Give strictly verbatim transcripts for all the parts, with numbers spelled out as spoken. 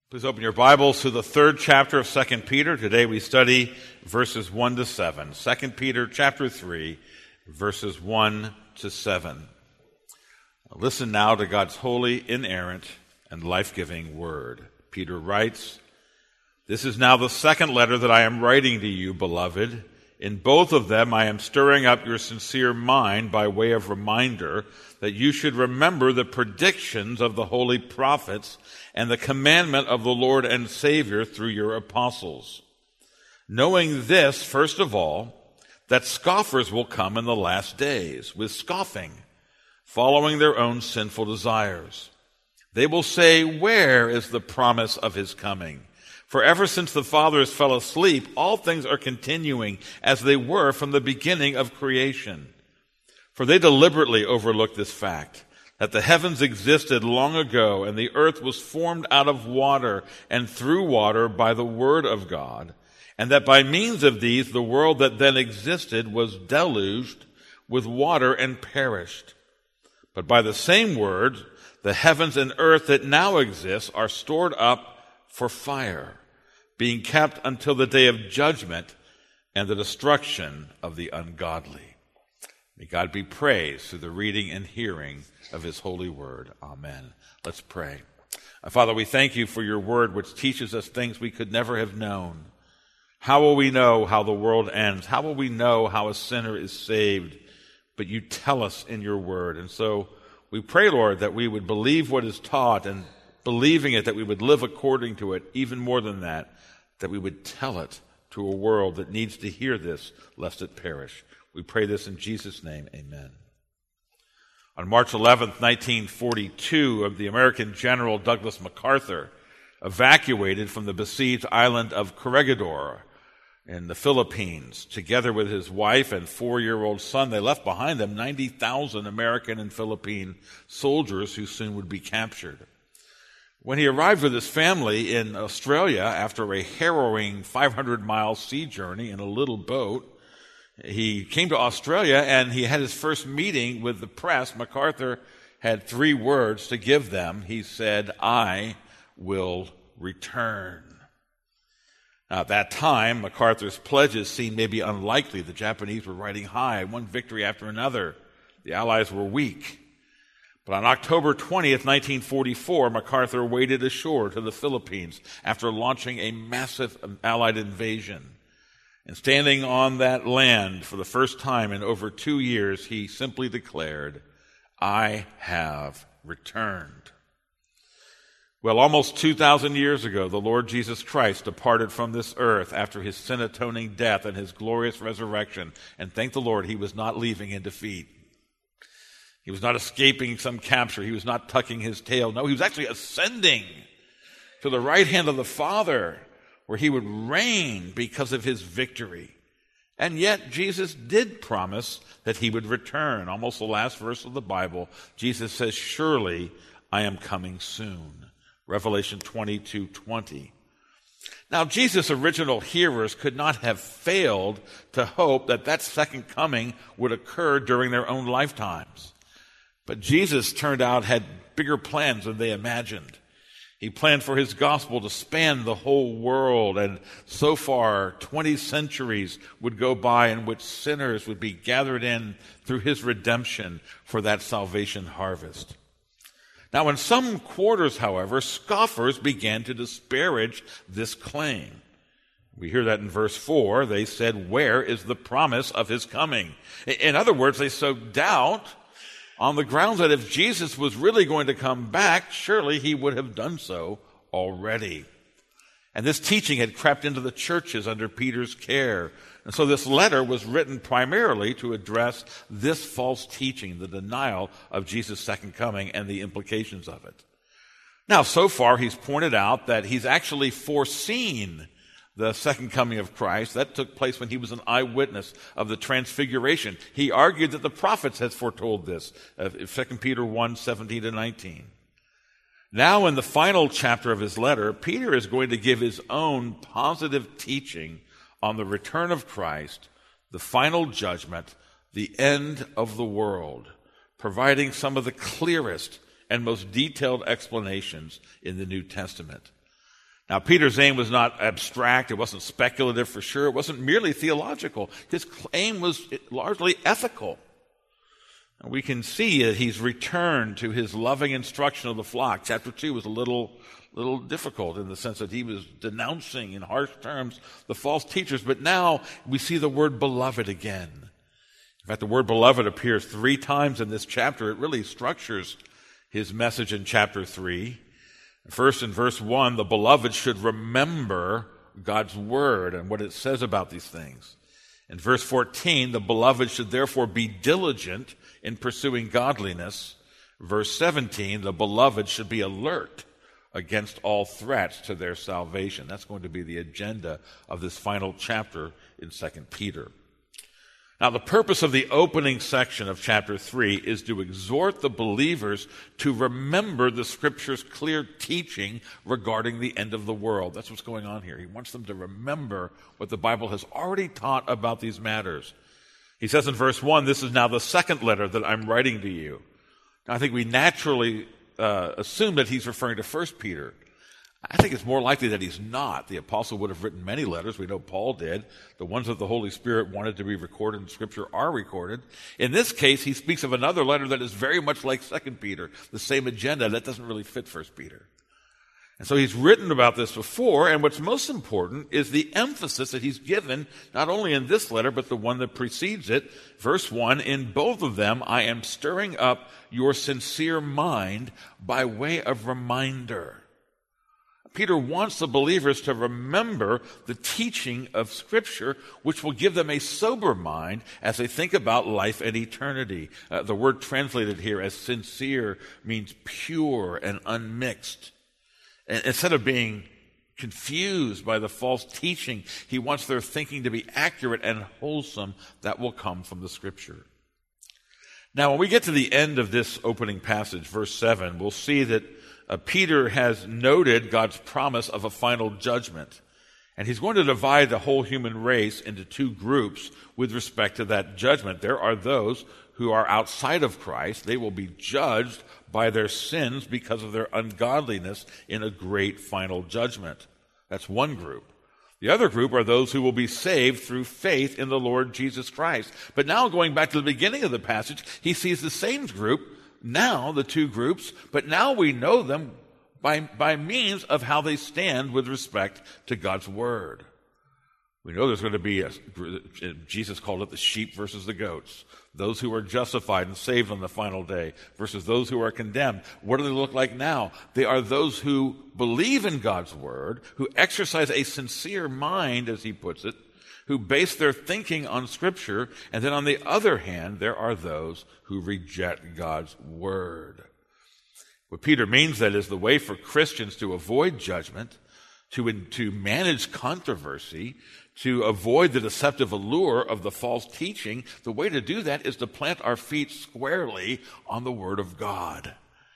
Please open your Bibles to the third chapter of Second Peter. Today we study verses one to seven. Second Peter chapter three, verses one to seven. Listen now to God's holy, inerrant, and life-giving word. Peter writes, "This is now the second letter that I am writing to you, beloved. In both of them I am stirring up your sincere mind by way of reminder that you should remember the predictions of the holy prophets and the commandment of the Lord and Savior through your apostles. Knowing this, first of all, that scoffers will come in the last days with scoffing, following their own sinful desires. They will say, 'Where is the promise of his coming?' For ever since the fathers fell asleep, all things are continuing as they were from the beginning of creation. For they deliberately overlooked this fact, that the heavens existed long ago, and the earth was formed out of water and through water by the word of God, and that by means of these the world that then existed was deluged with water and perished. But by the same word, the heavens and earth that now exist are stored up for fire, being kept until the day of judgment and the destruction of the ungodly." May God be praised through the reading and hearing of his holy word. Amen. Let's pray. Uh, Father, we thank you for your word, which teaches us things we could never have known. How will we know how the world ends? How will we know how a sinner is saved? But you tell us in your word. And so we pray, Lord, that we would believe what is taught, and believing it, that we would live according to it. Even more than that, that we would tell it to a world that needs to hear this, lest it perish. We pray this in Jesus' name, amen. On March eleventh, nineteen forty-two, the American General Douglas MacArthur evacuated from the besieged island of Corregidor in the Philippines. Together with his wife and four-year-old son, they left behind them ninety thousand American and Philippine soldiers who soon would be captured. When he arrived with his family in Australia after a harrowing five hundred mile sea journey in a little boat, he came to Australia and he had his first meeting with the press. MacArthur had three words to give them. He said, "I will return." Now, at that time, MacArthur's pledges seemed maybe unlikely. The Japanese were riding high, one victory after another. The Allies were weak. But on October twentieth, nineteen forty-four, MacArthur waded ashore to the Philippines after launching a massive Allied invasion. And standing on that land for the first time in over two years, he simply declared, "I have returned." Well, almost two thousand years ago, the Lord Jesus Christ departed from this earth after his sin-atoning death and his glorious resurrection. And thank the Lord, he was not leaving in defeat. He was not escaping some capture. He was not tucking his tail. No, he was actually ascending to the right hand of the Father, where he would reign because of his victory. And yet, Jesus did promise that he would return. Almost the last verse of the Bible, Jesus says, "Surely I am coming soon." Revelation twenty-two twenty. Now, Jesus' original hearers could not have failed to hope that that second coming would occur during their own lifetimes. But Jesus turned out had bigger plans than they imagined. He planned for his gospel to span the whole world, and so far twenty centuries would go by in which sinners would be gathered in through his redemption for that salvation harvest. Now, in some quarters, however, scoffers began to disparage this claim. We hear that in verse four. They said, "Where is the promise of his coming?" In other words, they sowed doubt on the grounds that if Jesus was really going to come back, surely he would have done so already. And this teaching had crept into the churches under Peter's care. And so this letter was written primarily to address this false teaching, the denial of Jesus' second coming and the implications of it. Now, so far, he's pointed out that he's actually foreseen the second coming of Christ. That took place when he was an eyewitness of the transfiguration. He argued that the prophets had foretold this, Second Peter one, seventeen to nineteen. Now, in the final chapter of his letter, Peter is going to give his own positive teaching on the return of Christ, the final judgment, the end of the world, providing some of the clearest and most detailed explanations in the New Testament. Now, Peter's aim was not abstract. It wasn't speculative for sure. It wasn't merely theological. His claim was largely ethical. And we can see that he's returned to his loving instruction of the flock. Chapter two was a little, little difficult in the sense that he was denouncing in harsh terms the false teachers. But now we see the word beloved again. In fact, the word beloved appears three times in this chapter. It really structures his message in chapter three. First, in verse one, the beloved should remember God's word and what it says about these things. In verse fourteen, the beloved should therefore be diligent in pursuing godliness. Verse seventeen, the beloved should be alert against all threats to their salvation. That's going to be the agenda of this final chapter in Second Peter. Now, the purpose of the opening section of chapter three is to exhort the believers to remember the Scripture's clear teaching regarding the end of the world. That's what's going on here. He wants them to remember what the Bible has already taught about these matters. He says in verse one, this is now the second letter that I'm writing to you. Now, I think we naturally uh, assume that he's referring to First Peter. I think it's more likely that he's not. The apostle would have written many letters. We know Paul did. The ones that the Holy Spirit wanted to be recorded in Scripture are recorded. In this case, he speaks of another letter that is very much like Second Peter, the same agenda. That doesn't really fit First Peter. And so he's written about this before, and what's most important is the emphasis that he's given, not only in this letter, but the one that precedes it. Verse one, in both of them I am stirring up your sincere mind by way of reminder. Peter wants the believers to remember the teaching of Scripture, which will give them a sober mind as they think about life and eternity. Uh, the word translated here as sincere means pure and unmixed. And instead of being confused by the false teaching, he wants their thinking to be accurate and wholesome. That will come from the Scripture. Now, when we get to the end of this opening passage, verse seven, we'll see that Uh, Peter has noted God's promise of a final judgment. And he's going to divide the whole human race into two groups with respect to that judgment. There are those who are outside of Christ. They will be judged by their sins because of their ungodliness in a great final judgment. That's one group. The other group are those who will be saved through faith in the Lord Jesus Christ. But now, going back to the beginning of the passage, he sees the same group, now the two groups, but now we know them by, by means of how they stand with respect to God's word. We know there's going to be, a, Jesus called it the sheep versus the goats. Those who are justified and saved on the final day versus those who are condemned. What do they look like now? They are those who believe in God's word, who exercise a sincere mind, as he puts it, who base their thinking on Scripture, and then on the other hand, there are those who reject God's word. What Peter means, that is, the way for Christians to avoid judgment, to, to manage controversy, to avoid the deceptive allure of the false teaching, the way to do that is to plant our feet squarely on the Word of God.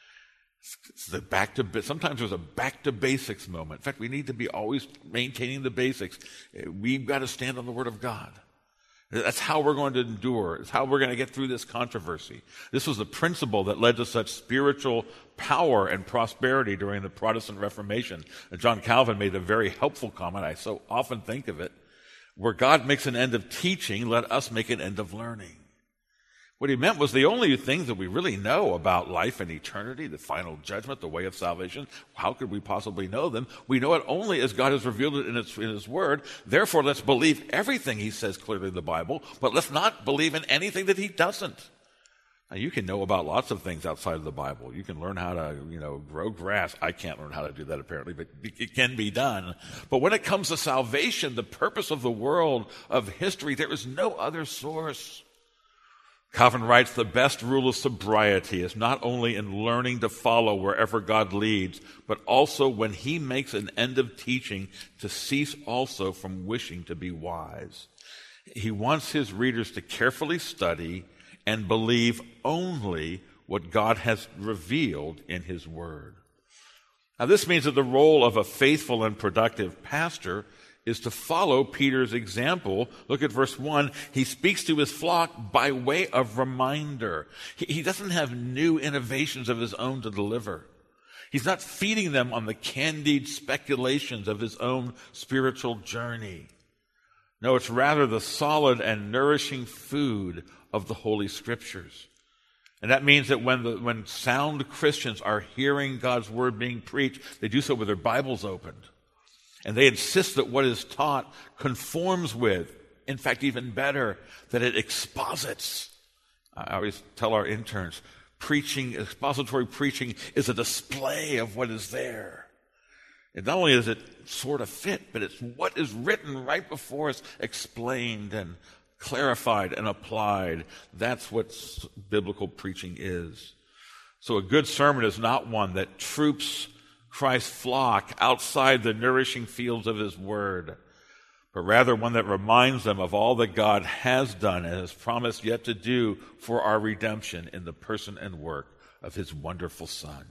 It's the back to, sometimes there's a back to basics moment. In fact, we need to be always maintaining the basics. We've got to stand on the Word of God. That's how we're going to endure. It's how we're going to get through this controversy. This was the principle that led to such spiritual power and prosperity during the Protestant Reformation. John Calvin made a very helpful comment. I so often think of it. Where God makes an end of teaching, let us make an end of learning. What he meant was the only things that we really know about life and eternity, the final judgment, the way of salvation, how could we possibly know them? We know it only as God has revealed it in his, in his word. Therefore, let's believe everything he says clearly in the Bible, but let's not believe in anything that he doesn't. Now, you can know about lots of things outside of the Bible. You can learn how to, you know, grow grass. I can't learn how to do that apparently, but it can be done. But when it comes to salvation, the purpose of the world, of history, there is no other source. Calvin writes, the best rule of sobriety is not only in learning to follow wherever God leads, but also when he makes an end of teaching to cease also from wishing to be wise. He wants his readers to carefully study and believe only what God has revealed in his word. Now, this means that the role of a faithful and productive pastor is to follow Peter's example. Look at verse one. He speaks to his flock by way of reminder. He, he doesn't have new innovations of his own to deliver. He's not feeding them on the candied speculations of his own spiritual journey. No, it's rather the solid and nourishing food of the Holy Scriptures. And that means that when the, when sound Christians are hearing God's word being preached, they do so with their Bibles opened. And they insist that what is taught conforms with, in fact, even better, that it exposits. I always tell our interns, preaching, expository preaching is a display of what is there. And not only is it sort of fit, but it's what is written right before us explained and clarified and applied. That's what biblical preaching is. So a good sermon is not one that troops Christ's flock outside the nourishing fields of his word, but rather one that reminds them of all that God has done and has promised yet to do for our redemption in the person and work of his wonderful Son.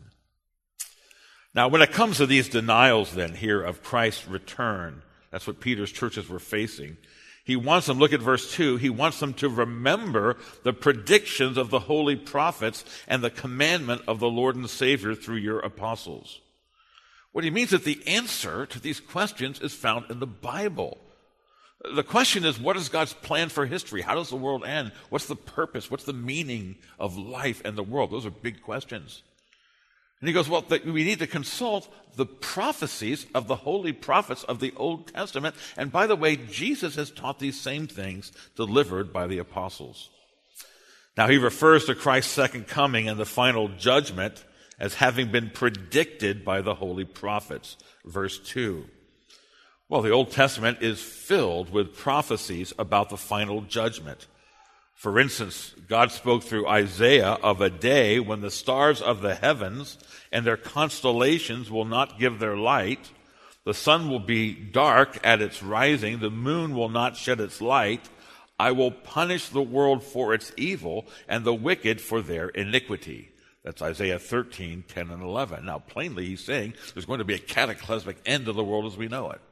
Now, when it comes to these denials then here of Christ's return, that's what Peter's churches were facing. He wants them, look at verse two, he wants them to remember the predictions of the holy prophets and the commandment of the Lord and Savior through your apostles. What he means is that the answer to these questions is found in the Bible. The question is, what is God's plan for history? How does the world end? What's the purpose? What's the meaning of life and the world? Those are big questions. And he goes, well, we need to consult the prophecies of the holy prophets of the Old Testament. And by the way, Jesus has taught these same things delivered by the apostles. Now, he refers to Christ's second coming and the final judgment as having been predicted by the holy prophets. Verse two. Well, the Old Testament is filled with prophecies about the final judgment. For instance, God spoke through Isaiah of a day when the stars of the heavens and their constellations will not give their light. The sun will be dark at its rising. The moon will not shed its light. I will punish the world for its evil and the wicked for their iniquity. That's Isaiah thirteen, ten, and eleven. Now, plainly, he's saying there's going to be a cataclysmic end to the world as we know it.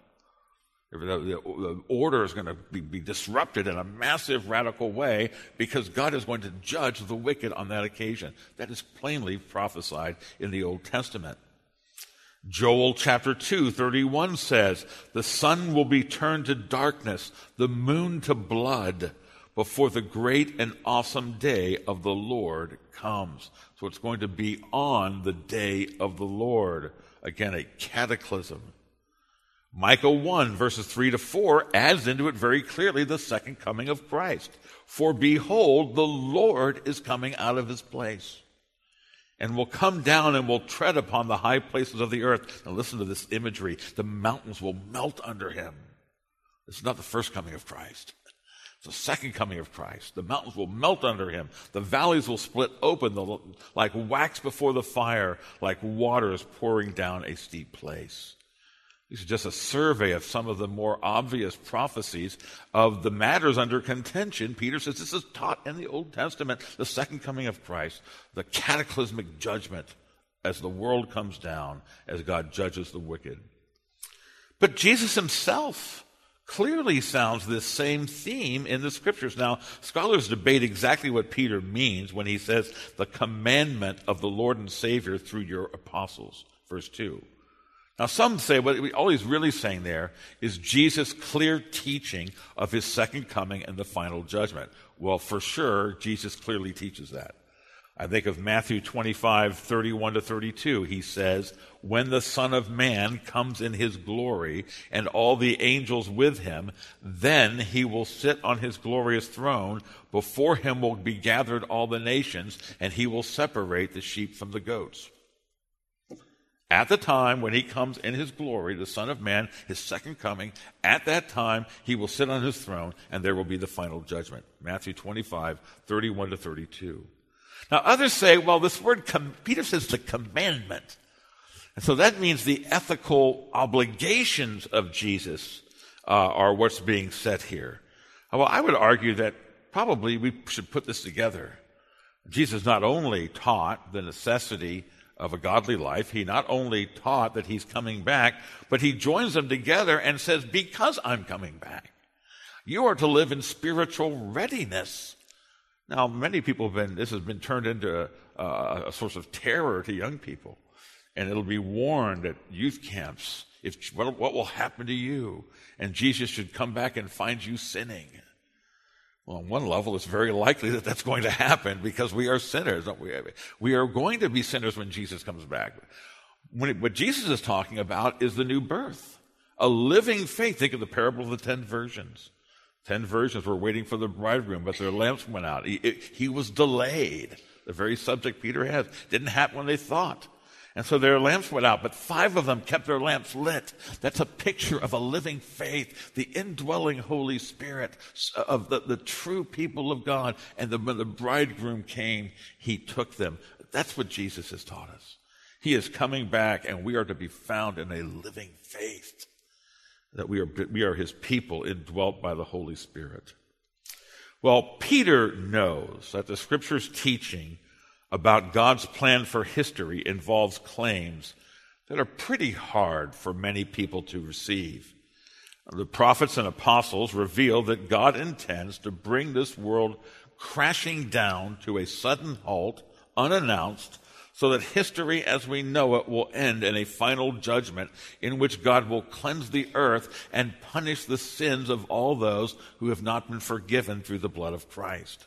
The order is going to be, be disrupted in a massive, radical way because God is going to judge the wicked on that occasion. That is plainly prophesied in the Old Testament. Joel chapter two, thirty-one says, the sun will be turned to darkness, the moon to blood, before the great and awesome day of the Lord comes. So it's going to be on the day of the Lord. Again, a cataclysm. Micah one, verses three to four, adds into it very clearly the second coming of Christ. For behold, the Lord is coming out of his place, and will come down and will tread upon the high places of the earth. Now listen to this imagery. The mountains will melt under him. This is not the first coming of Christ. It's the second coming of Christ. The mountains will melt under him. The valleys will split open like wax before the fire, like waters pouring down a steep place. This is just a survey of some of the more obvious prophecies of the matters under contention. Peter says this is taught in the Old Testament, the second coming of Christ, the cataclysmic judgment as the world comes down, as God judges the wicked. But Jesus himself clearly sounds this same theme in the Scriptures. Now, scholars debate exactly what Peter means when he says the commandment of the Lord and Savior through your apostles, verse two. Now, some say what all he's really saying there is Jesus' clear teaching of his second coming and the final judgment. Well, for sure, Jesus clearly teaches that. I think of Matthew twenty-five, thirty-one to thirty-two. He says, when the Son of Man comes in his glory and all the angels with him, then he will sit on his glorious throne. Before him will be gathered all the nations, and he will separate the sheep from the goats. At the time when he comes in his glory, the Son of Man, his second coming, at that time he will sit on his throne, and there will be the final judgment. Matthew twenty-five, thirty-one to thirty-two. Now others say, well, this word, com- Peter says the commandment. And so that means the ethical obligations of Jesus uh, are what's being said here. Well, I would argue that probably we should put this together. Jesus not only taught the necessity of a godly life, he not only taught that he's coming back, but he joins them together and says, because I'm coming back, you are to live in spiritual readiness. Now, many people have been, this has been turned into a, a, a source of terror to young people. and it'll be warned at youth camps if what, what will happen to you, and Jesus should come back and find you sinning. Well, on one level, it's very likely that that's going to happen because we are sinners. Don't we? We are going to be sinners when Jesus comes back. When it, what Jesus is talking about is the new birth, a living faith. Think of the parable of the ten virgins. Ten virgins were waiting for the bridegroom, but their lamps went out. He, it, he was delayed. The very subject Peter has. Didn't happen when they thought. And so their lamps went out, but five of them kept their lamps lit. That's a picture of a living faith, the indwelling Holy Spirit of the, the true people of God. And the, when the bridegroom came, he took them. That's what Jesus has taught us. He is coming back, and we are to be found in a living faith, that we are, we are his people indwelt by the Holy Spirit. Well, Peter knows that the Scripture's teaching about God's plan for history involves claims that are pretty hard for many people to receive. The prophets and apostles reveal that God intends to bring this world crashing down to a sudden halt, unannounced, so that history as we know it will end in a final judgment in which God will cleanse the earth and punish the sins of all those who have not been forgiven through the blood of Christ.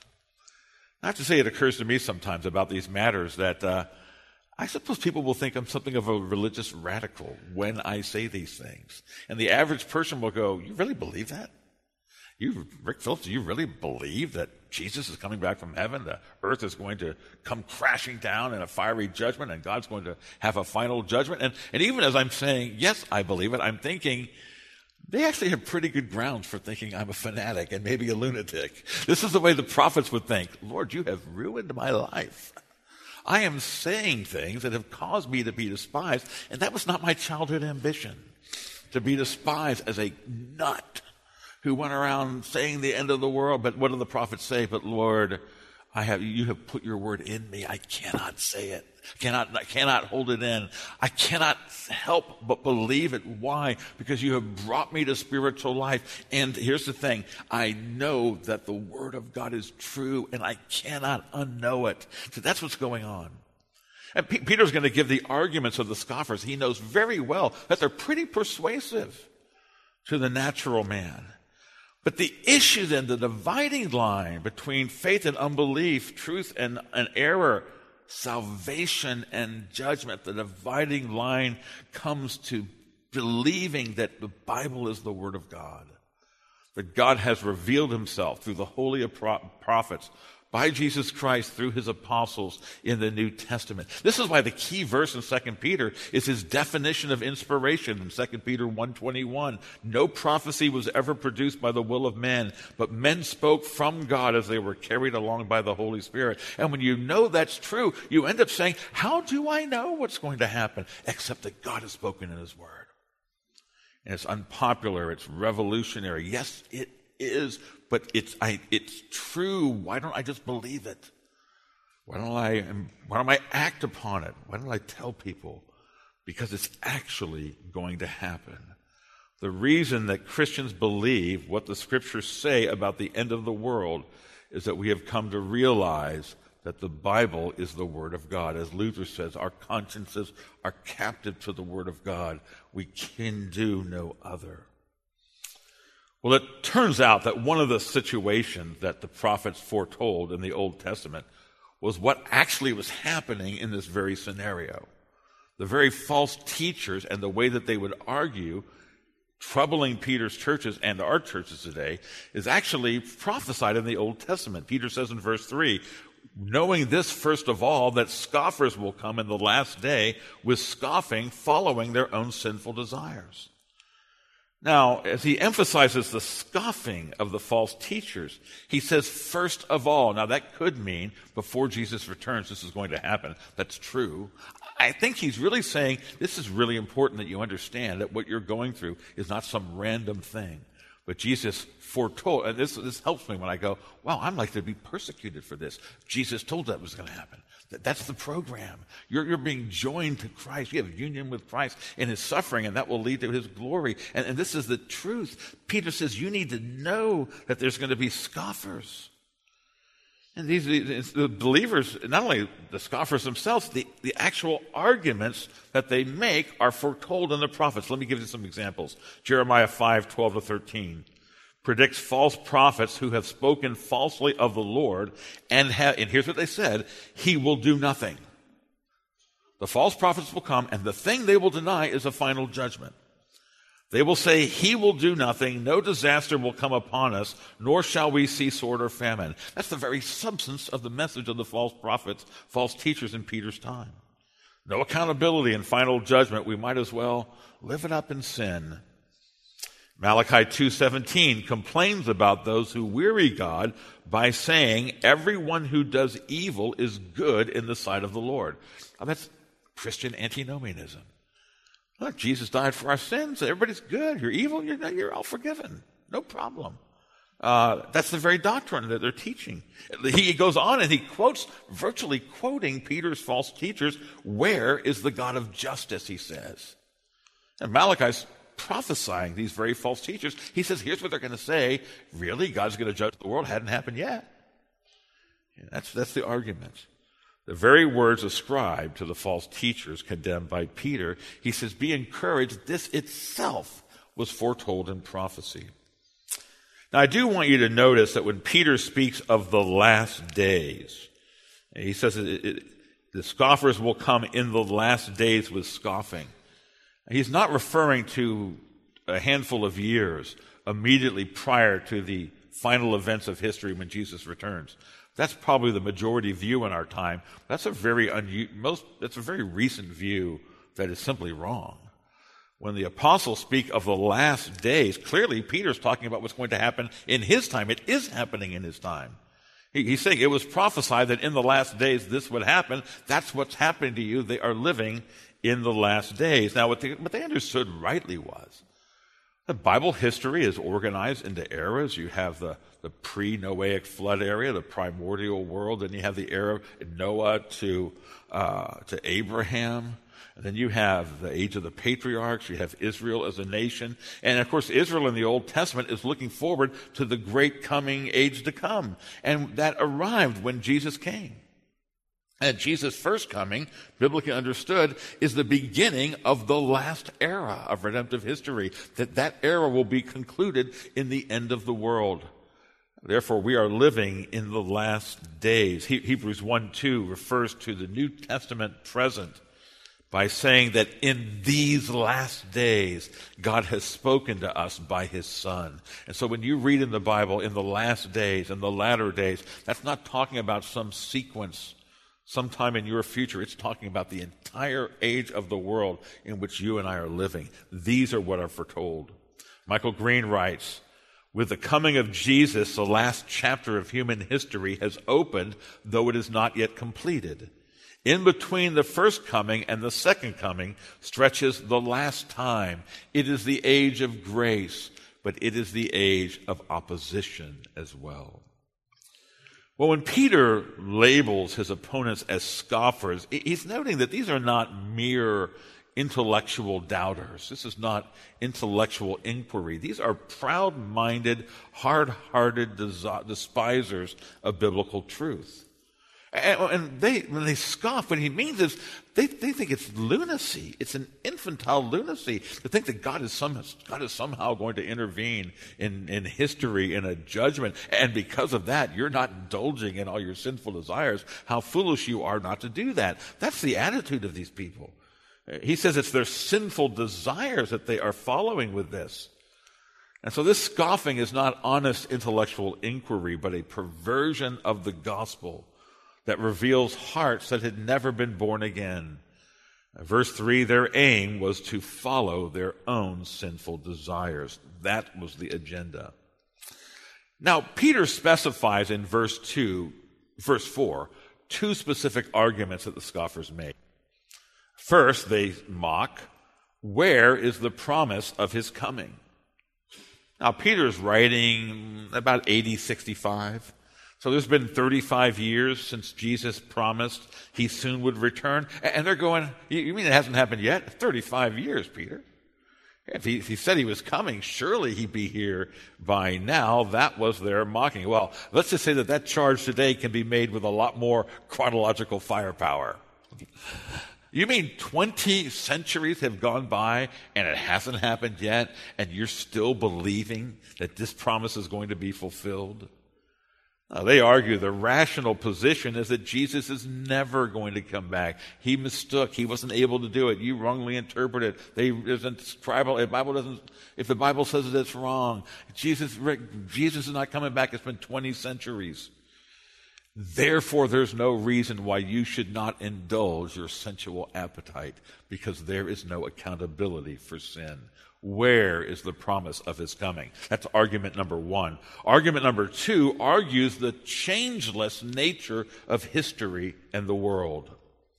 I have to say, it occurs to me sometimes about these matters that uh, I suppose people will think I'm something of a religious radical when I say these things. And the average person will go, "You really believe that? You, Rick Phillips, do you really believe that Jesus is coming back from heaven? The earth is going to come crashing down in a fiery judgment, and God's going to have a final judgment?" And, and even as I'm saying, yes, I believe it, I'm thinking, they actually have pretty good grounds for thinking I'm a fanatic and maybe a lunatic. This is the way the prophets would think. Lord, you have ruined my life. I am saying things that have caused me to be despised, and that was not my childhood ambition, to be despised as a nut who went around saying the end of the world. But what do the prophets say? But Lord, I have, you have put your word in me. I cannot say it. Cannot, I cannot hold it in. I cannot help but believe it. Why? Because you have brought me to spiritual life. And here's the thing. I know that the word of God is true, and I cannot unknow it. So that's what's going on. And P- Peter's going to give the arguments of the scoffers. He knows very well that they're pretty persuasive to the natural man. But the issue then, the dividing line between faith and unbelief, truth and, and error, salvation and judgment, the dividing line comes to believing that the Bible is the Word of God, that God has revealed himself through the holy prophets, by Jesus Christ through his apostles in the New Testament. This is why the key verse in Second Peter is his definition of inspiration in Second Peter one twenty-one. No prophecy was ever produced by the will of men, but men spoke from God as they were carried along by the Holy Spirit. And when you know that's true, you end up saying, how do I know what's going to happen? Except that God has spoken in his word. And it's unpopular, it's revolutionary. Yes, it is, but it's I, it's true. Why don't I just believe it? Why don't I why don't I act upon it? Why don't I tell people? Because it's actually going to happen. The reason that Christians believe what the Scriptures say about the end of the world is that we have come to realize that the Bible is the Word of God. As Luther says, our consciences are captive to the Word of God. We can do no other. Well, it turns out that one of the situations that the prophets foretold in the Old Testament was what actually was happening in this very scenario. The very false teachers and the way that they would argue, troubling Peter's churches and our churches today, is actually prophesied in the Old Testament. Peter says in verse three, knowing this first of all, that scoffers will come in the last day with scoffing, following their own sinful desires. Now, as he emphasizes the scoffing of the false teachers, he says, first of all. Now, that could mean before Jesus returns, this is going to happen. That's true. I think he's really saying this is really important that you understand that what you're going through is not some random thing. But Jesus foretold, and this, this helps me when I go, wow, I'm likely to be persecuted for this. Jesus told that was going to happen. That's the program. You're, you're being joined to Christ. You have union with Christ in his suffering, and that will lead to his glory. And, and this is the truth. Peter says you need to know that there's going to be scoffers. And these, these the believers, not only the scoffers themselves, the, the actual arguments that they make are foretold in the prophets. Let me give you some examples. Jeremiah five, twelve to thirteen predicts false prophets who have spoken falsely of the Lord, and, have, and here's what they said, he will do nothing. The false prophets will come, and the thing they will deny is a final judgment. They will say, he will do nothing, no disaster will come upon us, nor shall we see sword or famine. That's the very substance of the message of the false prophets, false teachers in Peter's time. No accountability and final judgment. We might as well live it up in sin. Malachi two seventeen complains about those who weary God by saying, everyone who does evil is good in the sight of the Lord. Now, that's Christian antinomianism. Look, Jesus died for our sins. Everybody's good. You're evil. You're, you're all forgiven. No problem. Uh, that's the very doctrine that they're teaching. He goes on and he quotes, virtually quoting Peter's false teachers, where is the God of justice, he says. And Malachi's prophesying these very false teachers. He says, here's what they're going to say. Really? God's going to judge the world? Hadn't happened yet. Yeah, that's, that's the argument. The very words ascribed to the false teachers condemned by Peter, he says, be encouraged. This itself was foretold in prophecy. Now, I do want you to notice that when Peter speaks of the last days, he says it, it, the scoffers will come in the last days with scoffing. He's not referring to a handful of years immediately prior to the final events of history when Jesus returns. That's probably the majority view in our time. That's a very un- most. That's a very recent view that is simply wrong. When the apostles speak of the last days, clearly Peter's talking about what's going to happen in his time. It is happening in his time. He, he's saying it was prophesied that in the last days this would happen. That's what's happening to you. They are living in the last days. Now, what they, what they understood rightly was the Bible history is organized into eras. You have the, the pre-Noahic flood area, the primordial world, and you have the era of Noah to uh, to Abraham. And then you have the age of the patriarchs. You have Israel as a nation. And, of course, Israel in the Old Testament is looking forward to the great coming age to come. And that arrived when Jesus came. And Jesus' first coming, biblically understood, is the beginning of the last era of redemptive history, that that era will be concluded in the end of the world. Therefore, we are living in the last days. He- Hebrews one two refers to the New Testament present by saying that in these last days, God has spoken to us by his Son. And so when you read in the Bible, in the last days, in the latter days, that's not talking about some sequence sometime in your future. It's talking about the entire age of the world in which you and I are living. These are what are foretold. Michael Green writes, with the coming of Jesus, the last chapter of human history has opened, though it is not yet completed. In between the first coming and the second coming stretches the last time. It is the age of grace, but it is the age of opposition as well. Well, when Peter labels his opponents as scoffers, he's noting that these are not mere intellectual doubters. This is not intellectual inquiry. These are proud-minded, hard-hearted despisers of biblical truth. And they, when they scoff, what he means is they, they think it's lunacy. It's an infantile lunacy to think that God is, some, God is somehow going to intervene in, in history in a judgment. And because of that, you're not indulging in all your sinful desires. How foolish you are not to do that. That's the attitude of these people. He says it's their sinful desires that they are following with this. And so this scoffing is not honest intellectual inquiry, but a perversion of the gospel that reveals hearts that had never been born again. Verse three, their aim was to follow their own sinful desires. That was the agenda. Now, Peter specifies in verse two, verse four, two specific arguments that the scoffers make. First, they mock, where is the promise of his coming? Now, Peter's writing about A D sixty-five. So there's been thirty-five years since Jesus promised he soon would return. And they're going, you mean it hasn't happened yet? thirty-five years, Peter. If he, if he said he was coming, surely he'd be here by now. That was their mocking. Well, let's just say that that charge today can be made with a lot more chronological firepower. You mean twenty centuries have gone by and it hasn't happened yet, and you're still believing that this promise is going to be fulfilled? Now, they argue the rational position is that Jesus is never going to come back. He mistook. He wasn't able to do it. You wrongly interpret it. They, there's a Bible, the Bible doesn't, if the Bible says it, it's wrong. Jesus, Jesus is not coming back. It's been twenty centuries. Therefore, there's no reason why you should not indulge your sensual appetite, because there is no accountability for sin. Where is the promise of his coming? That's argument number one. Argument number two argues the changeless nature of history and the world.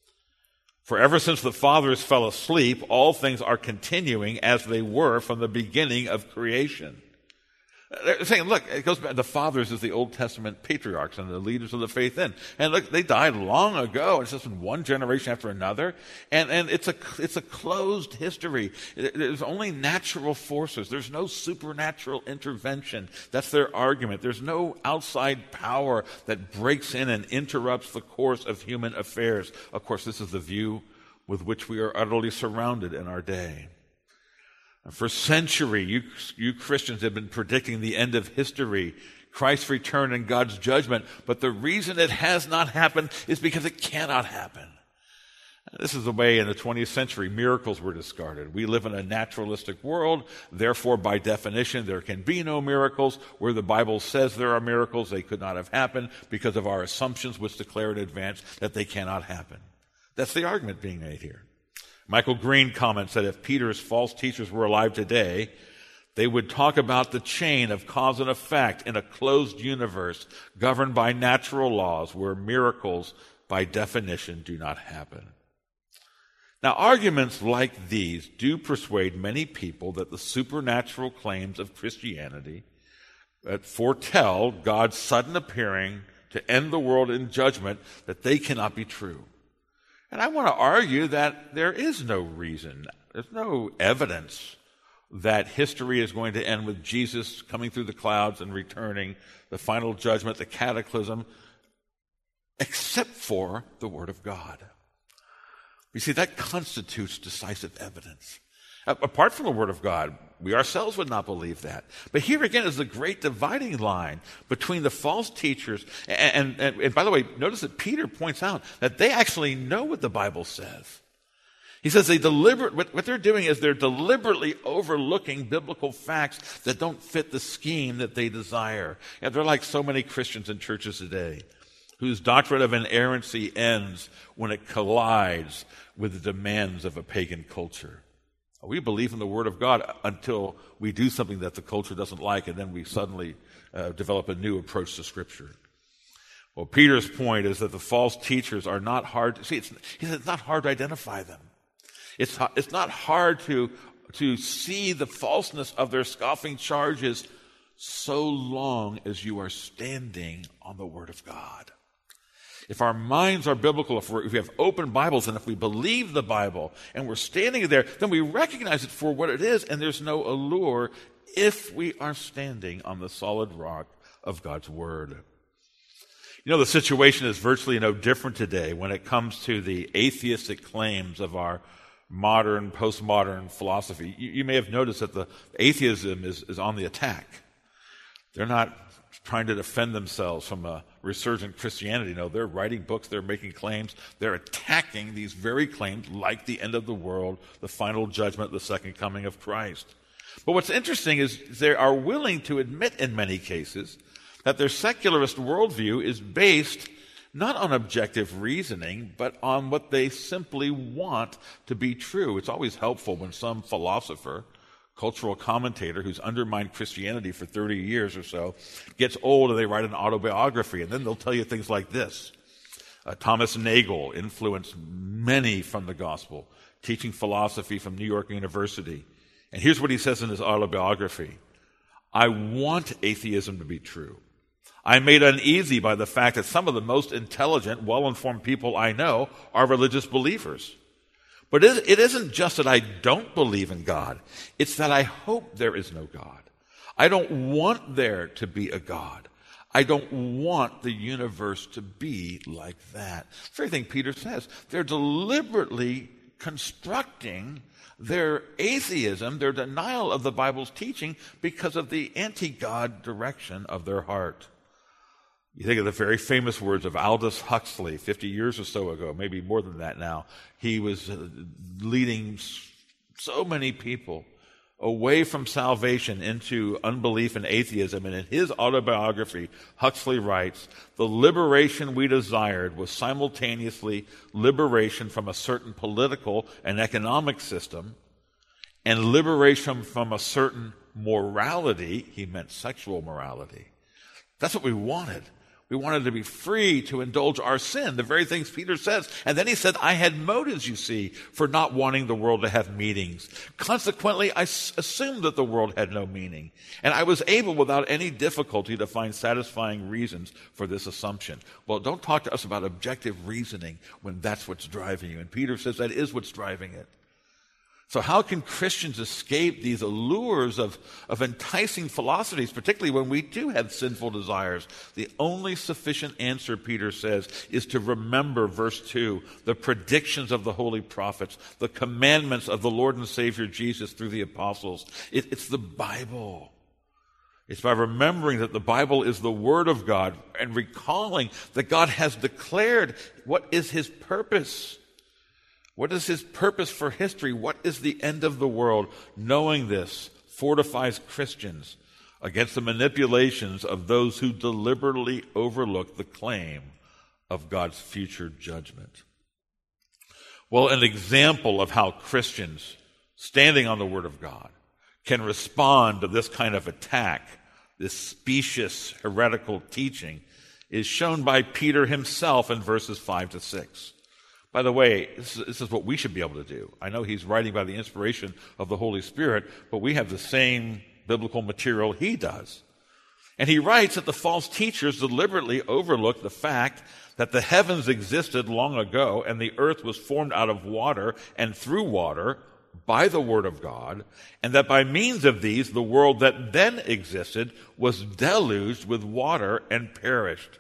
For ever since the fathers fell asleep, all things are continuing as they were from the beginning of creation. They're saying, look, it goes back, the fathers is the Old Testament patriarchs and the leaders of the faith in. And look, they died long ago. It's just been one generation after another. And, and it's a, it's a closed history. There's only natural forces. There's no supernatural intervention. That's their argument. There's no outside power that breaks in and interrupts the course of human affairs. Of course, this is the view with which we are utterly surrounded in our day. For centuries, you, you Christians have been predicting the end of history, Christ's return and God's judgment. But the reason it has not happened is because it cannot happen. This is the way in the twentieth century miracles were discarded. We live in a naturalistic world. Therefore, by definition, there can be no miracles. Where the Bible says there are miracles, they could not have happened because of our assumptions which declare in advance that they cannot happen. That's the argument being made here. Michael Green comments that if Peter's false teachers were alive today, they would talk about the chain of cause and effect in a closed universe governed by natural laws where miracles, by definition, do not happen. Now, arguments like these do persuade many people that the supernatural claims of Christianity that foretell God's sudden appearing to end the world in judgment, that they cannot be true. And I want to argue that there is no reason, there's no evidence that history is going to end with Jesus coming through the clouds and returning, the final judgment, the cataclysm, except for the Word of God. You see, that constitutes decisive evidence. Apart from the Word of God, we ourselves would not believe that. But here again is the great dividing line between the false teachers. And, and, and by the way, notice that Peter points out that they actually know what the Bible says. He says they deliberate, what, what they're doing is they're deliberately overlooking biblical facts that don't fit the scheme that they desire. And they're like so many Christians in churches today, whose doctrine of inerrancy ends when it collides with the demands of a pagan culture. We believe in the Word of God until we do something that the culture doesn't like, and then we suddenly uh, develop a new approach to Scripture. Well, Peter's point is that the false teachers are not hard to see. It's, he said it's not hard to identify them. It's, it's not hard to, to see the falseness of their scoffing charges so long as you are standing on the Word of God. If our minds are biblical, if, we're, if we have open Bibles, and if we believe the Bible, and we're standing there, then we recognize it for what it is, and there's no allure if we are standing on the solid rock of God's Word. You know, the situation is virtually no different today when it comes to the atheistic claims of our modern, postmodern philosophy. You, you may have noticed that the atheism is, is on the attack. They're not trying to defend themselves from a resurgent Christianity. No, they're writing books, they're making claims, they're attacking these very claims like the end of the world, the final judgment, the second coming of Christ. But what's interesting is they are willing to admit in many cases that their secularist worldview is based not on objective reasoning, but on what they simply want to be true. It's always helpful when some philosopher, cultural commentator who's undermined Christianity for thirty years or so gets old and they write an autobiography, and then they'll tell you things like this. Uh, Thomas Nagel influenced many from the gospel, teaching philosophy from New York University. And here's what he says in his autobiography. I want atheism to be true. I'm made uneasy by the fact that some of the most intelligent, well-informed people I know are religious believers. But it isn't just that I don't believe in God. It's that I hope there is no God. I don't want there to be a God. I don't want the universe to be like that. It's the very thing Peter says. They're deliberately constructing their atheism, their denial of the Bible's teaching, because of the anti-God direction of their heart. You think of the very famous words of Aldous Huxley fifty years or so ago, maybe more than that now. He was leading so many people away from salvation into unbelief and atheism. And in his autobiography, Huxley writes, the liberation we desired was simultaneously liberation from a certain political and economic system and liberation from a certain morality. He meant sexual morality. That's what we wanted. We wanted to be free to indulge our sin, the very things Peter says. And then he said, I had motives, you see, for not wanting the world to have meanings. Consequently, I s- assumed that the world had no meaning. And I was able, without any difficulty, to find satisfying reasons for this assumption. Well, don't talk to us about objective reasoning when that's what's driving you. And Peter says that is what's driving it. So how can Christians escape these allures of, of enticing philosophies, particularly when we do have sinful desires? The only sufficient answer, Peter says, is to remember, verse two, the predictions of the holy prophets, the commandments of the Lord and Savior Jesus through the apostles. It, it's the Bible. It's by remembering that the Bible is the Word of God and recalling that God has declared what is His purpose. What is His purpose for history? What is the end of the world? Knowing this fortifies Christians against the manipulations of those who deliberately overlook the claim of God's future judgment. Well, an example of how Christians, standing on the Word of God, can respond to this kind of attack, this specious heretical teaching, is shown by Peter himself in verses five to six. By the way, this is, this is what we should be able to do. I know he's writing by the inspiration of the Holy Spirit, but we have the same biblical material he does. And he writes that the false teachers deliberately overlooked the fact that the heavens existed long ago and the earth was formed out of water and through water by the Word of God, and that by means of these the world that then existed was deluged with water and perished.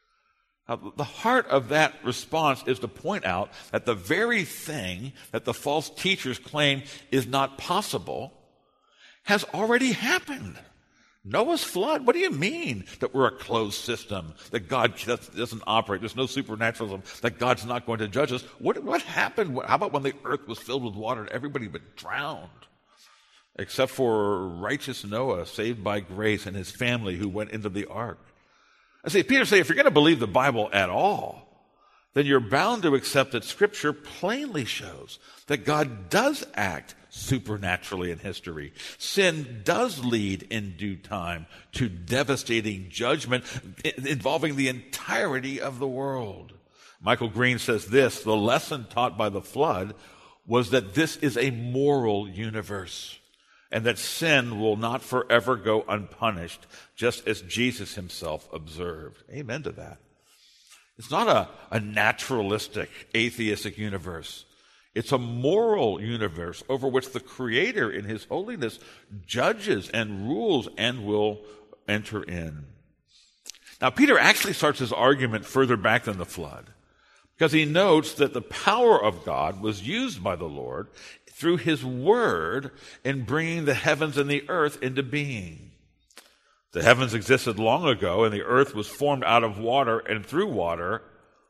Now, the heart of that response is to point out that the very thing that the false teachers claim is not possible has already happened. Noah's flood, what do you mean that we're a closed system, that God doesn't operate, there's no supernaturalism, that God's not going to judge us? What, what happened? How about when the earth was filled with water and everybody but drowned? Except for righteous Noah, saved by grace, and his family who went into the ark. I say, Peter say, if you're going to believe the Bible at all, then you're bound to accept that Scripture plainly shows that God does act supernaturally in history. Sin does lead in due time to devastating judgment involving the entirety of the world. Michael Green says this, the lesson taught by the flood was that this is a moral universe, and that sin will not forever go unpunished, just as Jesus himself observed. Amen to that. It's not a, a naturalistic, atheistic universe. It's a moral universe over which the Creator in His holiness judges and rules and will enter in. Now, Peter actually starts his argument further back than the flood, because he notes that the power of God was used by the Lord through His Word in bringing the heavens and the earth into being. The heavens existed long ago, and the earth was formed out of water and through water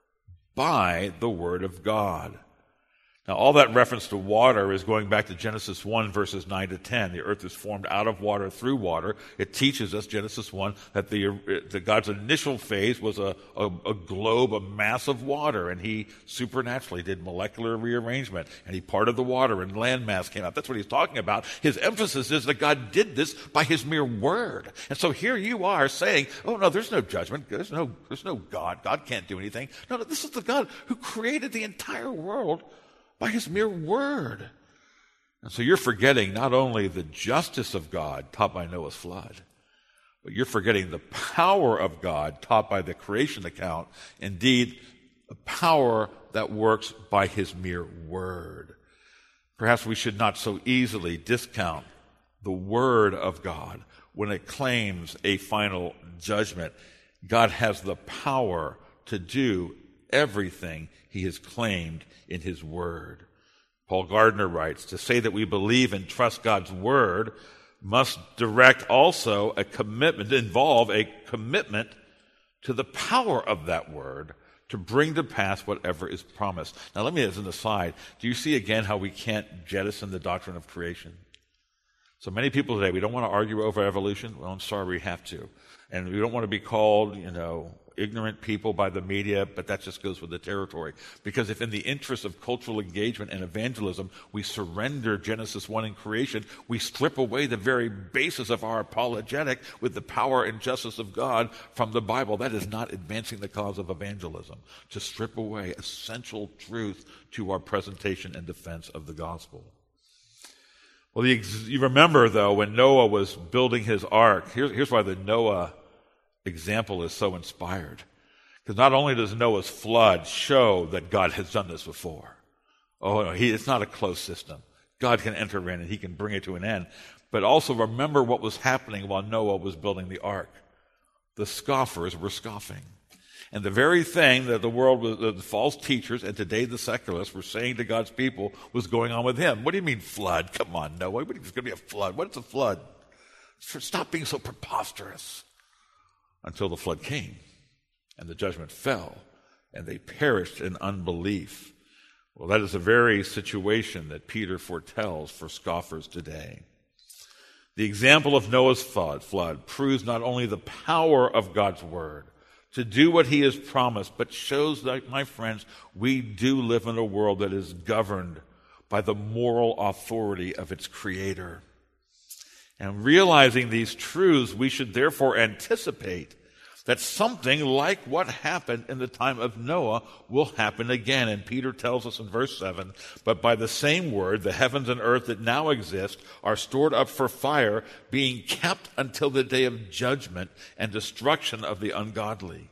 by the Word of God. Now, all that reference to water is going back to Genesis one, verses nine to ten. The earth is formed out of water through water. It teaches us, Genesis one, that the, the God's initial phase was a, a, a globe, a mass of water, and He supernaturally did molecular rearrangement, and He parted the water, and landmass came out. That's what He's talking about. His emphasis is that God did this by His mere word. And so here you are saying, oh, no, there's no judgment. There's no, there's no God. God can't do anything. No, no, this is the God who created the entire world by His mere word. And so you're forgetting not only the justice of God taught by Noah's flood, but you're forgetting the power of God taught by the creation account. Indeed, the power that works by His mere word. Perhaps we should not so easily discount the Word of God when it claims a final judgment. God has the power to do everything he has claimed in his Word. Paul Gardner writes, to say that we believe and trust God's Word must direct also a commitment, involve a commitment to the power of that Word to bring to pass whatever is promised. Now let me, as an aside, do you see again how we can't jettison the doctrine of creation? So many people today, we don't want to argue over evolution. Well, I'm sorry, we have to. And we don't want to be called, you know, ignorant people by the media, but that just goes with the territory. Because if in the interest of cultural engagement and evangelism, we surrender Genesis one in creation, we strip away the very basis of our apologetic with the power and justice of God from the Bible. That is not advancing the cause of evangelism, to strip away essential truth to our presentation and defense of the gospel. Well, the, you remember, though, when Noah was building his ark, here's, here's why the Noah example is so inspired. Because not only does Noah's flood show that God has done this before. Oh, no, he, it's not a closed system. God can enter in and he can bring it to an end. But also remember what was happening while Noah was building the ark. The scoffers were scoffing. And the very thing that the world, was, the false teachers, and today the secularists were saying to God's people was going on with him. What do you mean flood? Come on, Noah. What, there's going to be a flood. What's a flood? Stop being so preposterous. Until the flood came, and the judgment fell, and they perished in unbelief. Well, that is the very situation that Peter foretells for scoffers today. The example of Noah's flood, flood proves not only the power of God's word to do what he has promised, but shows that, my friends, we do live in a world that is governed by the moral authority of its creator. And realizing these truths, we should therefore anticipate that something like what happened in the time of Noah will happen again. And Peter tells us in verse seven, but by the same word, the heavens and earth that now exist are stored up for fire, being kept until the day of judgment and destruction of the ungodly.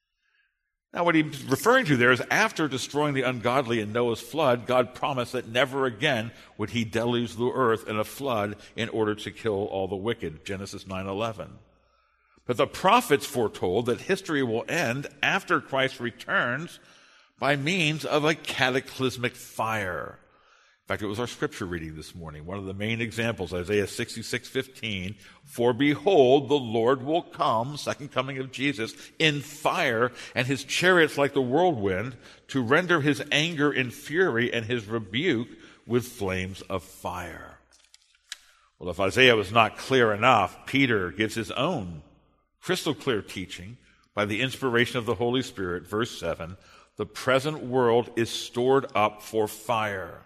Now, what he's referring to there is after destroying the ungodly in Noah's flood, God promised that never again would he deluge the earth in a flood in order to kill all the wicked, Genesis nine eleven. But the prophets foretold that history will end after Christ returns by means of a cataclysmic fire. In fact, it was our scripture reading this morning. One of the main examples, Isaiah sixty-six fifteen, for behold, the Lord will come, second coming of Jesus, in fire, and his chariots like the whirlwind, to render his anger in fury and his rebuke with flames of fire. Well, if Isaiah was not clear enough, Peter gives his own crystal clear teaching by the inspiration of the Holy Spirit. Verse seven, the present world is stored up for fire.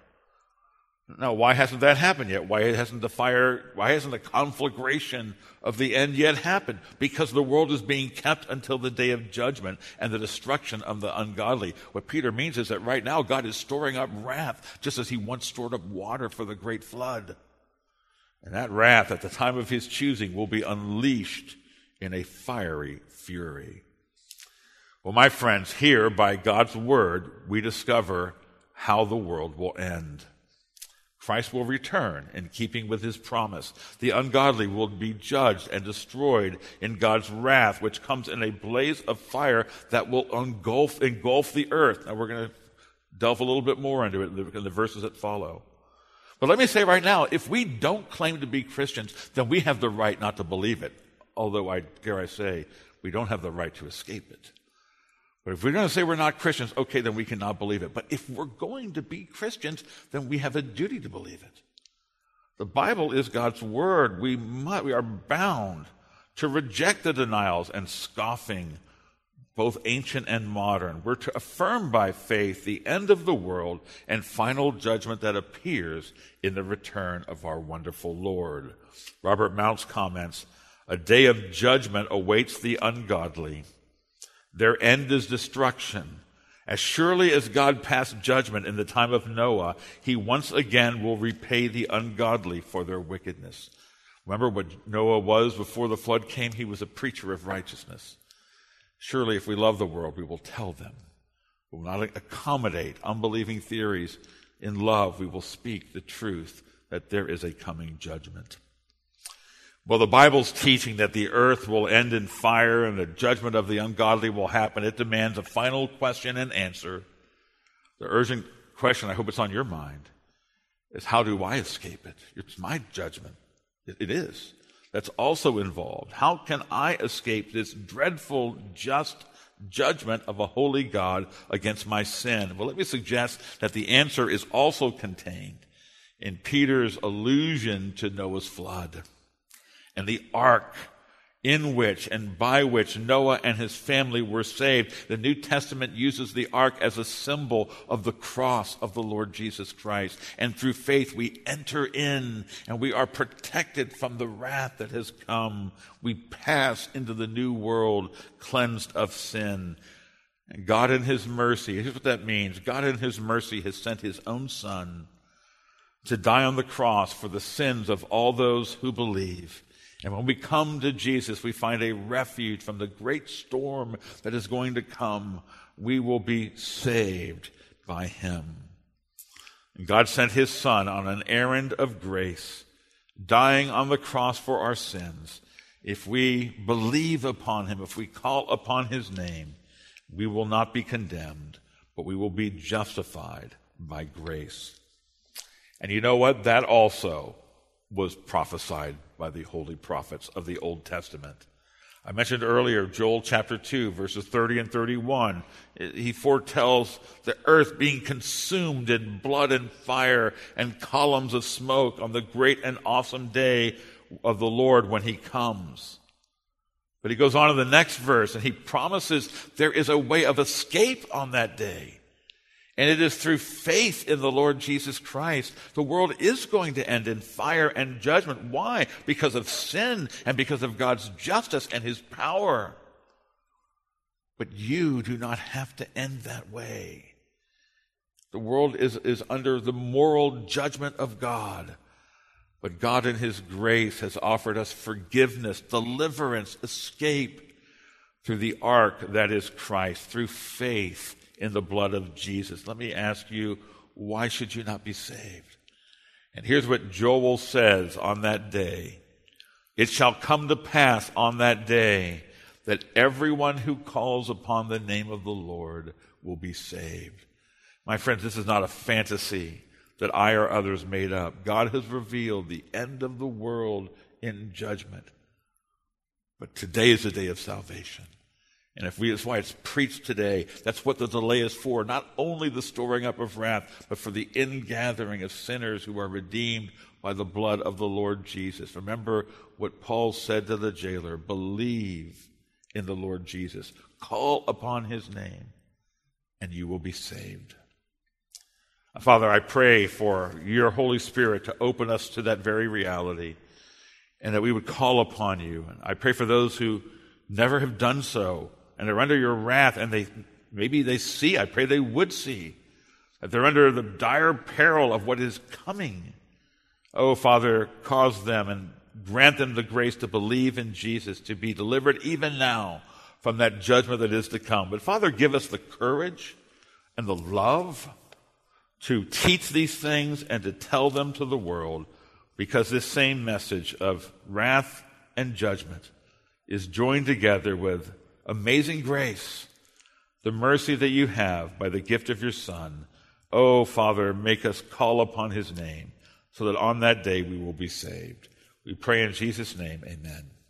Now, why hasn't that happened yet? Why hasn't the fire, why hasn't the conflagration of the end yet happened? Because the world is being kept until the day of judgment and the destruction of the ungodly. What Peter means is that right now God is storing up wrath, just as he once stored up water for the great flood. And that wrath at the time of his choosing will be unleashed in a fiery fury. Well, my friends, here by God's word, we discover how the world will end. Christ will return in keeping with his promise. The ungodly will be judged and destroyed in God's wrath, which comes in a blaze of fire that will engulf, engulf the earth. Now, we're going to delve a little bit more into it in the verses that follow. But let me say right now, if we don't claim to be Christians, then we have the right not to believe it. Although, I dare I say, we don't have the right to escape it. But if we're going to say we're not Christians, okay, then we cannot believe it. But if we're going to be Christians, then we have a duty to believe it. The Bible is God's word. We must, we are bound to reject the denials and scoffing, both ancient and modern. We're to affirm by faith the end of the world and final judgment that appears in the return of our wonderful Lord. Robert Mounce comments, a day of judgment awaits the ungodly. Their end is destruction. As surely as God passed judgment in the time of Noah, he once again will repay the ungodly for their wickedness. Remember what Noah was before the flood came? He was a preacher of righteousness. Surely if we love the world, we will tell them. We will not accommodate unbelieving theories In love, we will speak the truth that there is a coming judgment. Well, the Bible's teaching that the earth will end in fire and the judgment of the ungodly will happen. It demands a final question and answer. The urgent question, I hope it's on your mind, is how do I escape it? It's my judgment. It is. That's also involved. How can I escape this dreadful, just judgment of a holy God against my sin? Well, let me suggest that the answer is also contained in Peter's allusion to Noah's flood and the ark in which and by which Noah and his family were saved. The New Testament uses the ark as a symbol of the cross of the Lord Jesus Christ. And through faith we enter in and we are protected from the wrath that has come. We pass into the new world cleansed of sin. And God in his mercy, here's what that means. God in his mercy has sent his own Son to die on the cross for the sins of all those who believe. And when we come to Jesus, we find a refuge from the great storm that is going to come. We will be saved by him. And God sent his Son on an errand of grace, dying on the cross for our sins. If we believe upon him, if we call upon his name, we will not be condemned, but we will be justified by grace. And you know what? That also was prophesied by the holy prophets of the Old Testament. I mentioned earlier Joel chapter two, verses thirty and thirty-one. He foretells the earth being consumed in blood and fire and columns of smoke on the great and awesome day of the Lord when he comes. But he goes on in the next verse and he promises there is a way of escape on that day. And it is through faith in the Lord Jesus Christ. The world is going to end in fire and judgment. Why? Because of sin and because of God's justice and his power. But you do not have to end that way. The world is, is under the moral judgment of God. But God in his grace has offered us forgiveness, deliverance, escape through the ark that is Christ, through faith in the blood of Jesus. Let me ask you, why should you not be saved? And here's what Joel says on that day. It shall come to pass on that day that everyone who calls upon the name of the Lord will be saved. My friends, this is not a fantasy that I or others made up. God has revealed the end of the world in judgment. But today is the day of salvation. And if we, that's why it's preached today. That's what the delay is for. Not only the storing up of wrath, but for the ingathering of sinners who are redeemed by the blood of the Lord Jesus. Remember what Paul said to the jailer. Believe in the Lord Jesus. Call upon his name, and you will be saved. Father, I pray for your Holy Spirit to open us to that very reality, and that we would call upon you. And I pray for those who never have done so, and they're under your wrath, and they maybe they see, I pray they would see, that they're under the dire peril of what is coming. Oh, Father, cause them and grant them the grace to believe in Jesus, to be delivered even now from that judgment that is to come. But Father, give us the courage and the love to teach these things and to tell them to the world, because this same message of wrath and judgment is joined together with amazing grace, the mercy that you have by the gift of your Son. Oh, Father, make us call upon his name so that on that day we will be saved. We pray in Jesus' name, amen.